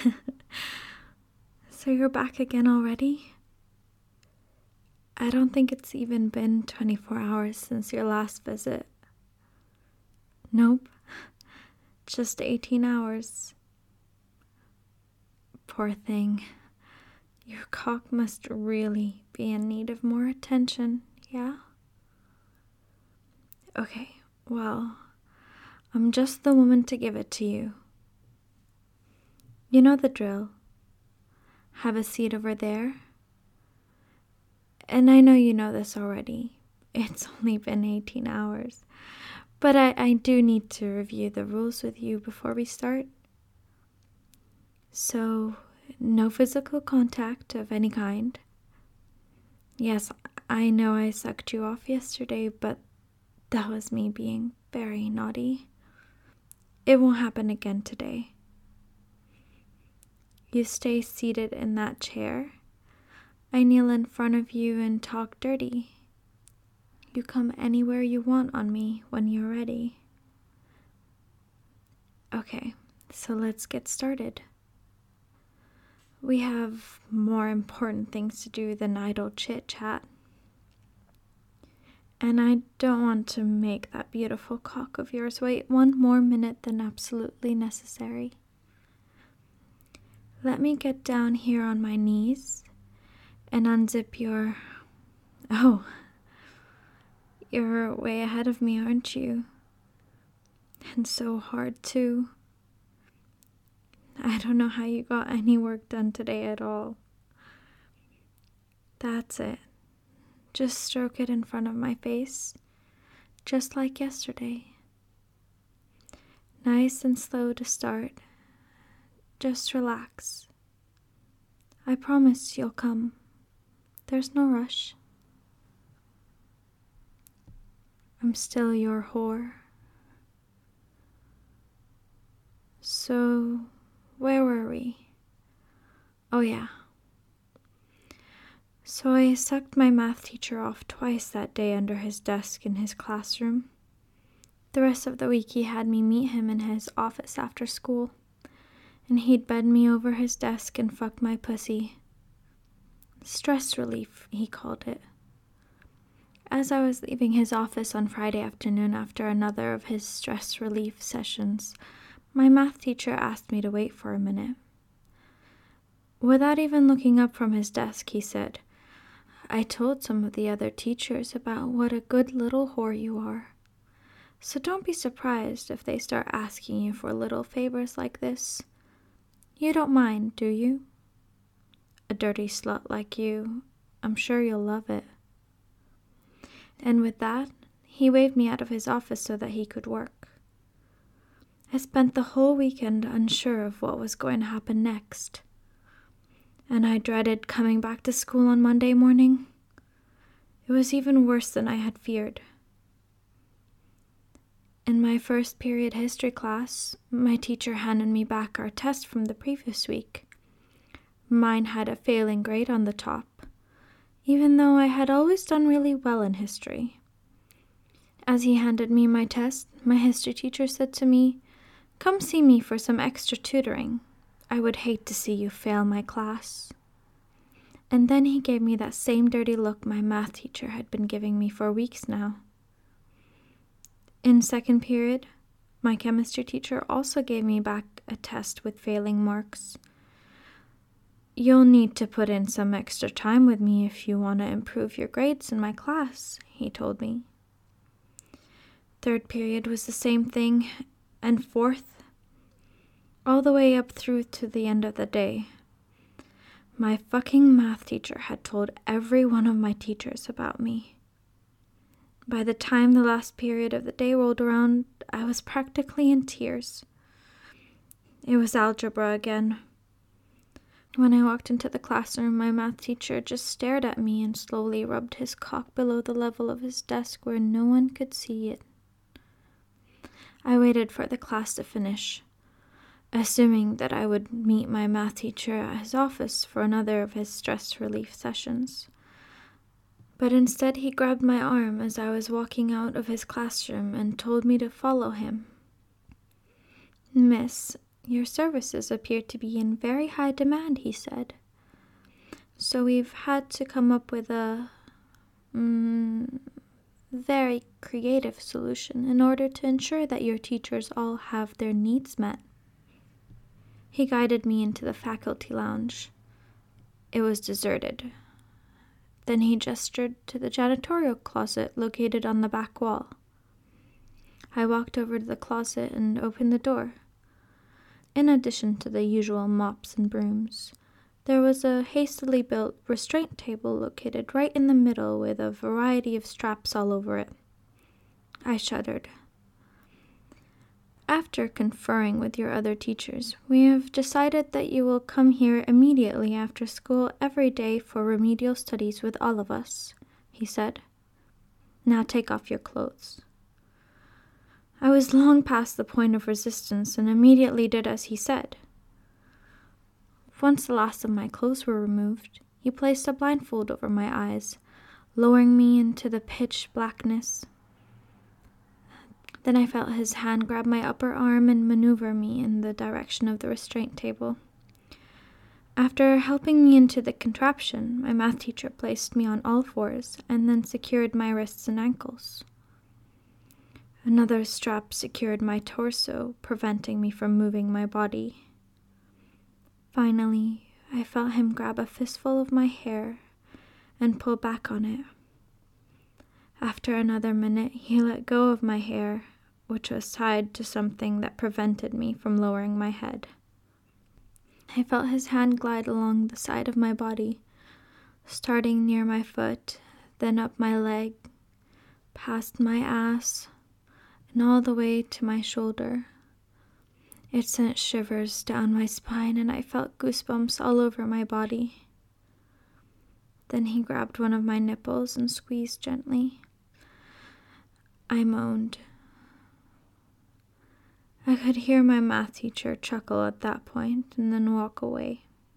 So you're back again already? I don't think it's even been 24 hours since your last visit. Nope, just 18 hours. Poor thing. Your cock must really be in need of more attention, yeah? Okay, well, I'm just the woman to give it to you. You know the drill. Have a seat over there. And I know you know this already. It's only been 18 hours. But I do need to review the rules with you before we start. So, no physical contact of any kind. Yes, I know I sucked you off yesterday, but that was me being very naughty. It won't happen again today. You stay seated in that chair. I kneel in front of you and talk dirty. You come anywhere you want on me when you're ready. Okay, so let's get started. We have more important things to do than idle chit-chat. And I don't want to make that beautiful cock of yours wait one more minute than absolutely necessary. Let me get down here on my knees and unzip your... Oh, you're way ahead of me, aren't you? And so hard, too. I don't know how you got any work done today at all. That's it. Just stroke it in front of my face, just like yesterday. Nice and slow to start. Just relax. I promise you'll come. There's no rush. I'm still your whore. So, where were we? Oh yeah. So I sucked my math teacher off twice that day under his desk in his classroom. The rest of the week he had me meet him in his office after school, and he'd bend me over his desk and fuck my pussy. Stress relief, he called it. As I was leaving his office on Friday afternoon after another of his stress relief sessions, my math teacher asked me to wait for a minute. Without even looking up from his desk, he said, I told some of the other teachers about what a good little whore you are. So don't be surprised if they start asking you for little favors like this. You don't mind, do you? A dirty slut like you, I'm sure you'll love it. And with that, he waved me out of his office so that he could work. I spent the whole weekend unsure of what was going to happen next. And I dreaded coming back to school on Monday morning. It was even worse than I had feared. In my first period history class, my teacher handed me back our test from the previous week. Mine had a failing grade on the top, even though I had always done really well in history. As he handed me my test, my history teacher said to me, "Come see me for some extra tutoring. I would hate to see you fail my class." And then he gave me that same dirty look my math teacher had been giving me for weeks now. In second period, my chemistry teacher also gave me back a test with failing marks. "You'll need to put in some extra time with me if you want to improve your grades in my class," he told me. Third period was the same thing, and fourth, all the way up through to the end of the day. My fucking math teacher had told every one of my teachers about me. By the time the last period of the day rolled around, I was practically in tears. It was algebra again. When I walked into the classroom, my math teacher just stared at me and slowly rubbed his cock below the level of his desk where no one could see it. I waited for the class to finish, assuming that I would meet my math teacher at his office for another of his stress relief sessions. But instead he grabbed my arm as I was walking out of his classroom and told me to follow him. "Miss, Your services appear to be in very high demand, he said. So we've had to come up with a very creative solution in order to ensure that your teachers all have their needs met. He guided me into the faculty lounge. It was deserted. Then he gestured to the janitorial closet located on the back wall. I walked over to the closet and opened the door. In addition to the usual mops and brooms, there was a hastily built restraint table located right in the middle with a variety of straps all over it. I shuddered. After conferring with your other teachers, we have decided that you will come here immediately after school every day for remedial studies with all of us, he said. Now take off your clothes. I was long past the point of resistance and immediately did as he said. Once the last of my clothes were removed, he placed a blindfold over my eyes, lowering me into the pitch blackness. Then I felt his hand grab my upper arm and maneuver me in the direction of the restraint table. After helping me into the contraption, my math teacher placed me on all fours and then secured my wrists and ankles. Another strap secured my torso, preventing me from moving my body. Finally, I felt him grab a fistful of my hair and pull back on it. After another minute, he let go of my hair, which was tied to something that prevented me from lowering my head. I felt his hand glide along the side of my body, starting near my foot, then up my leg, past my ass, and all the way to my shoulder. It sent shivers down my spine, and I felt goosebumps all over my body. Then he grabbed one of my nipples and squeezed gently. I moaned. I could hear my math teacher chuckle at that point and then walk away.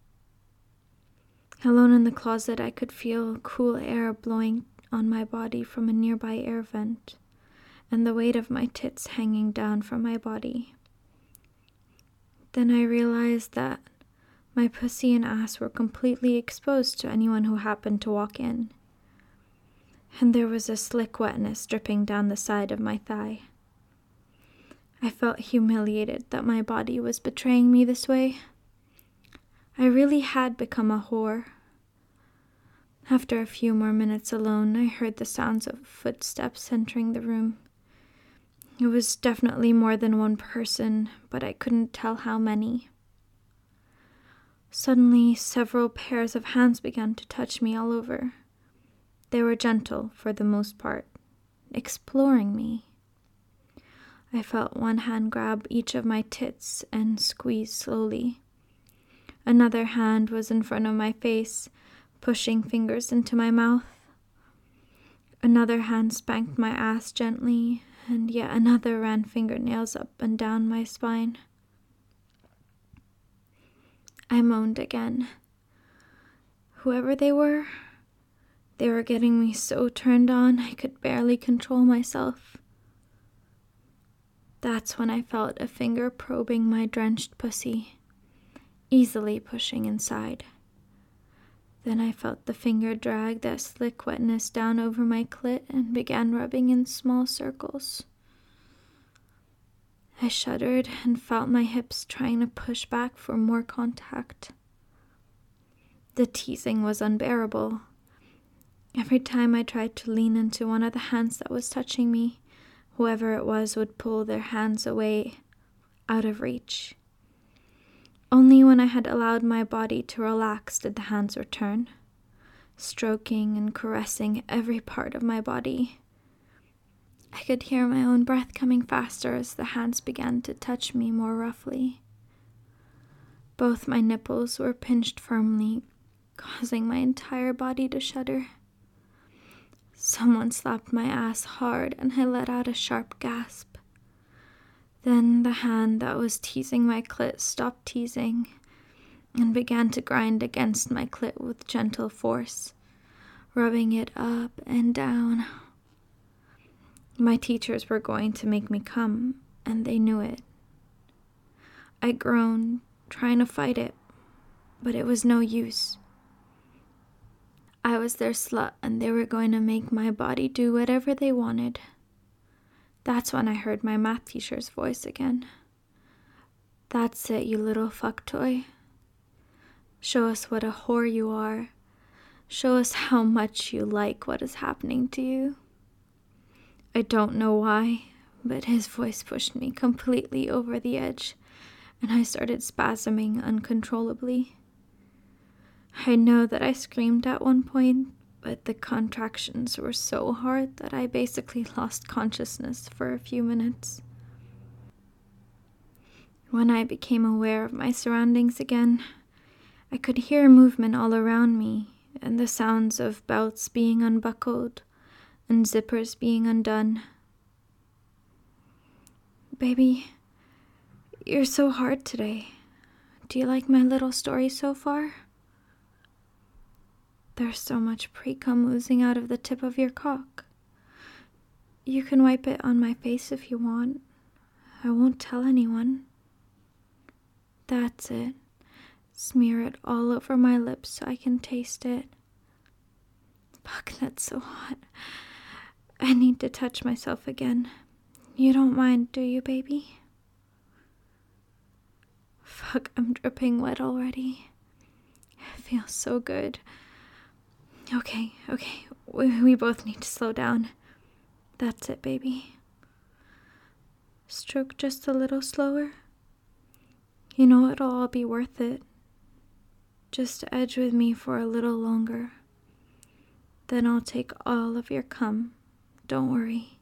Alone in the closet, I could feel cool air blowing on my body from a nearby air vent, and the weight of my tits hanging down from my body. Then I realized that my pussy and ass were completely exposed to anyone who happened to walk in, and there was a slick wetness dripping down the side of my thigh. I felt humiliated that my body was betraying me this way. I really had become a whore. After a few more minutes alone, I heard the sounds of footsteps entering the room. It was definitely more than one person, but I couldn't tell how many. Suddenly, several pairs of hands began to touch me all over. They were gentle, for the most part, exploring me. I felt one hand grab each of my tits and squeeze slowly. Another hand was in front of my face, pushing fingers into my mouth. Another hand spanked my ass gently, and yet another ran fingernails up and down my spine. I moaned again. Whoever they were getting me so turned on I could barely control myself. That's when I felt a finger probing my drenched pussy, easily pushing inside. Then I felt the finger drag that slick wetness down over my clit and began rubbing in small circles. I shuddered and felt my hips trying to push back for more contact. The teasing was unbearable. Every time I tried to lean into one of the hands that was touching me, whoever it was would pull their hands away, out of reach. Only when I had allowed my body to relax did the hands return, stroking and caressing every part of my body. I could hear my own breath coming faster as the hands began to touch me more roughly. Both my nipples were pinched firmly, causing my entire body to shudder. Someone slapped my ass hard and I let out a sharp gasp. Then the hand that was teasing my clit stopped teasing and began to grind against my clit with gentle force, rubbing it up and down. My teachers were going to make me come, and they knew it. I groaned, trying to fight it, but it was no use. I was their slut, and they were going to make my body do whatever they wanted. That's when I heard my math teacher's voice again. That's it, you little fuck toy. Show us what a whore you are. Show us how much you like what is happening to you. I don't know why, but his voice pushed me completely over the edge, and I started spasming uncontrollably. I know that I screamed at one point, but the contractions were so hard that I basically lost consciousness for a few minutes. When I became aware of my surroundings again, I could hear movement all around me and the sounds of belts being unbuckled and zippers being undone. Baby, you're so hard today. Do you like my little story so far? There's so much pre-cum oozing out of the tip of your cock. You can wipe it on my face if you want. I won't tell anyone. That's it. Smear it all over my lips so I can taste it. Fuck, that's so hot. I need to touch myself again. You don't mind, do you, baby? Fuck, I'm dripping wet already. It feels so good. Okay. We both need to slow down. That's it, baby. Stroke just a little slower. You know it'll all be worth it. Just edge with me for a little longer. Then I'll take all of your cum. Don't worry.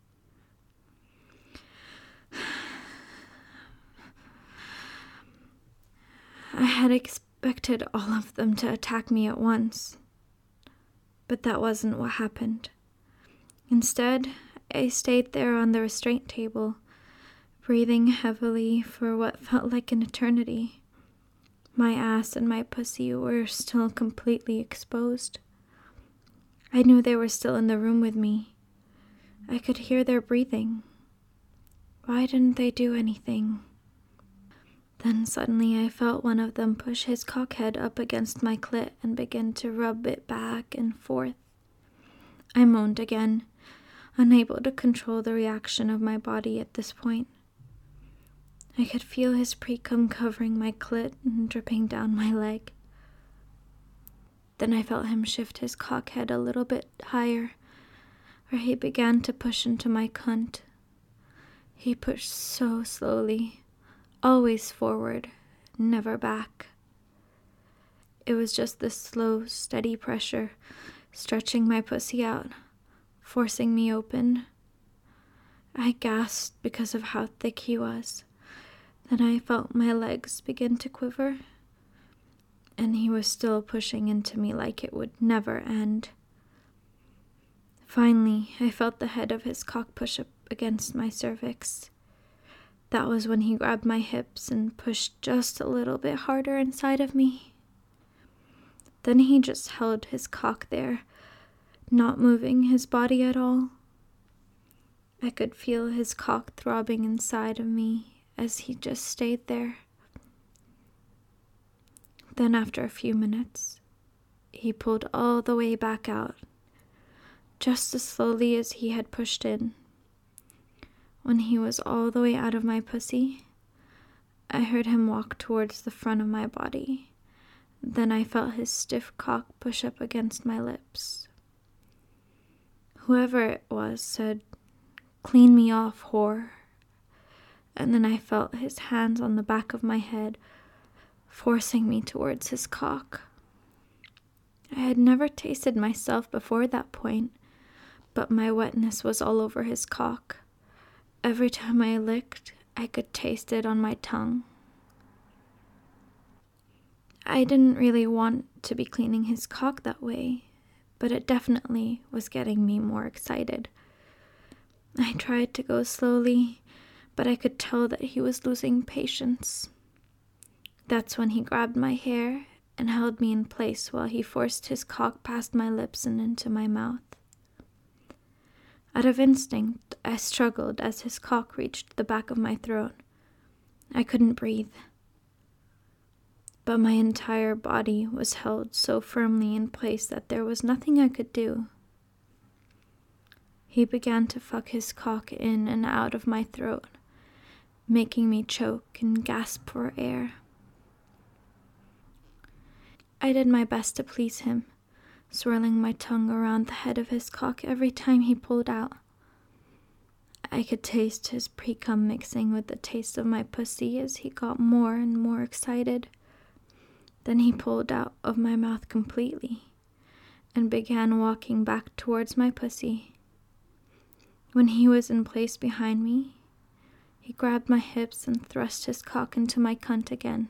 I had expected all of them to attack me at once. But that wasn't what happened. Instead, I stayed there on the restraint table, breathing heavily for what felt like an eternity. My ass and my pussy were still completely exposed. I knew they were still in the room with me. I could hear their breathing. Why didn't they do anything? Then suddenly I felt one of them push his cockhead up against my clit and begin to rub it back and forth. I moaned again, unable to control the reaction of my body at this point. I could feel his pre-cum covering my clit and dripping down my leg. Then I felt him shift his cockhead a little bit higher, where he began to push into my cunt. He pushed so slowly, always forward, never back. It was just this slow, steady pressure, stretching my pussy out, forcing me open. I gasped because of how thick he was. Then I felt my legs begin to quiver, and he was still pushing into me like it would never end. Finally, I felt the head of his cock push up against my cervix. That was when he grabbed my hips and pushed just a little bit harder inside of me. Then he just held his cock there, not moving his body at all. I could feel his cock throbbing inside of me as he just stayed there. Then after a few minutes, he pulled all the way back out, just as slowly as he had pushed in. When he was all the way out of my pussy, I heard him walk towards the front of my body. Then I felt his stiff cock push up against my lips. Whoever it was said, "Clean me off, whore." And then I felt his hands on the back of my head, forcing me towards his cock. I had never tasted myself before that point, but my wetness was all over his cock. Every time I licked, I could taste it on my tongue. I didn't really want to be cleaning his cock that way, but it definitely was getting me more excited. I tried to go slowly, but I could tell that he was losing patience. That's when he grabbed my hair and held me in place while he forced his cock past my lips and into my mouth. Out of instinct, I struggled as his cock reached the back of my throat. I couldn't breathe. but my entire body was held so firmly in place that there was nothing I could do. He began to fuck his cock in and out of my throat, making me choke and gasp for air. I did my best to please him, swirling my tongue around the head of his cock every time he pulled out. I could taste his pre-cum mixing with the taste of my pussy as he got more and more excited. Then he pulled out of my mouth completely and began walking back towards my pussy. When he was in place behind me, he grabbed my hips and thrust his cock into my cunt again.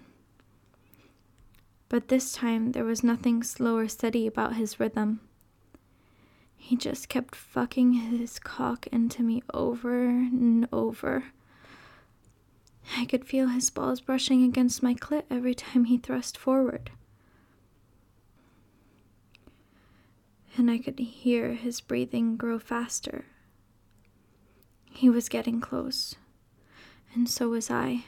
But this time there was nothing slow or steady about his rhythm. He just kept fucking his cock into me over and over. I could feel his balls brushing against my clit every time he thrust forward. And I could hear his breathing grow faster. He was getting close, and so was I.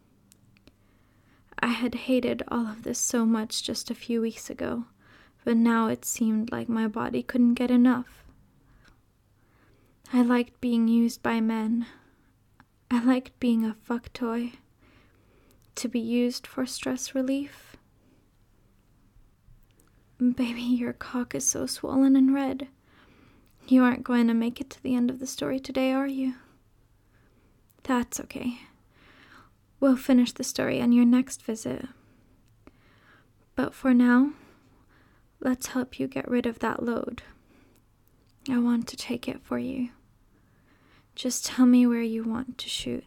I had hated all of this so much just a few weeks ago, but now it seemed like my body couldn't get enough. I liked being used by men. I liked being a fuck toy, to be used for stress relief. Baby, your cock is so swollen and red. You aren't going to make it to the end of the story today, are you? That's okay. We'll finish the story on your next visit. But for now, let's help you get rid of that load. I want to take it for you. Just tell me where you want to shoot.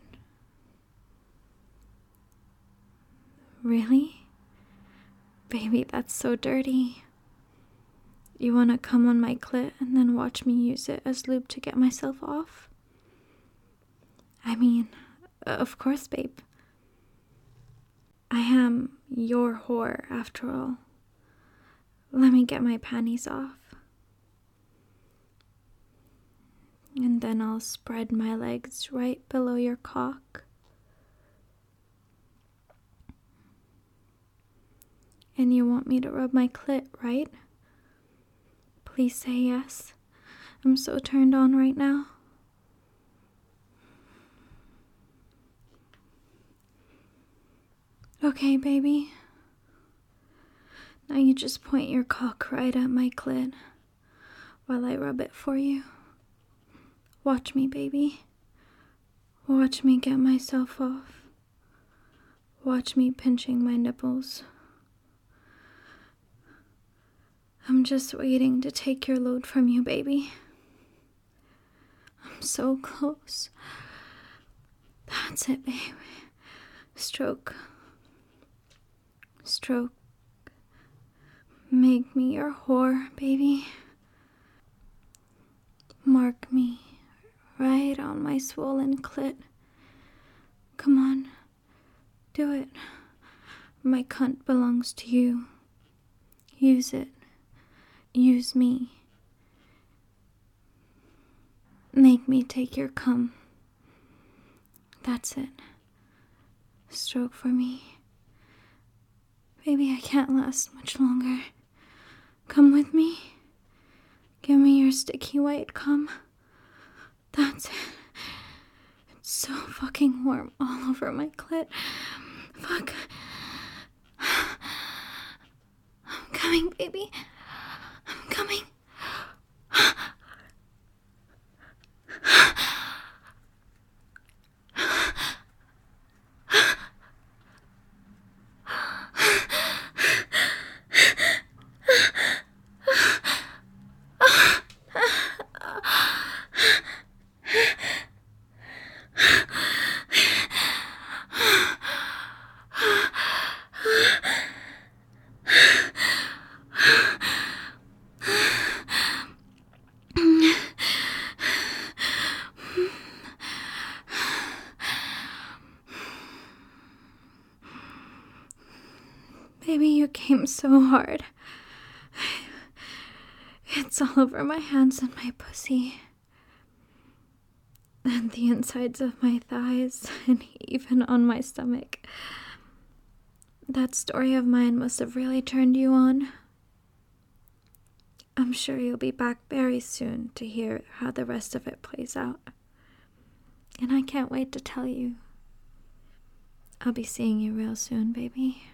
Really? Baby, that's so dirty. You want to come on my clit and then watch me use it as lube to get myself off? I mean, of course, babe. I am your whore, after all. Let me get my panties off. And then I'll spread my legs right below your cock. And you want me to rub my clit, right? Please say yes. I'm so turned on right now. Okay, baby. Now you just point your cock right at my clit while I rub it for you. Watch me, baby. Watch me get myself off. Watch me pinching my nipples. I'm just waiting to take your load from you, baby. I'm so close. That's it, baby. Stroke. Stroke. Make me your whore, baby. Mark me right on my swollen clit. Come on. Do it. My cunt belongs to you. Use it. Use me. Make me take your cum. That's it. Stroke for me. Baby, I can't last much longer. Come with me. Give me your sticky white cum. That's it. It's so fucking warm all over my clit. Fuck. I'm coming, baby. I'm coming. Baby, you came so hard. It's all over my hands and my pussy. And the insides of my thighs, and even on my stomach. That story of mine must have really turned you on. I'm sure you'll be back very soon to hear how the rest of it plays out. And I can't wait to tell you. I'll be seeing you real soon, baby.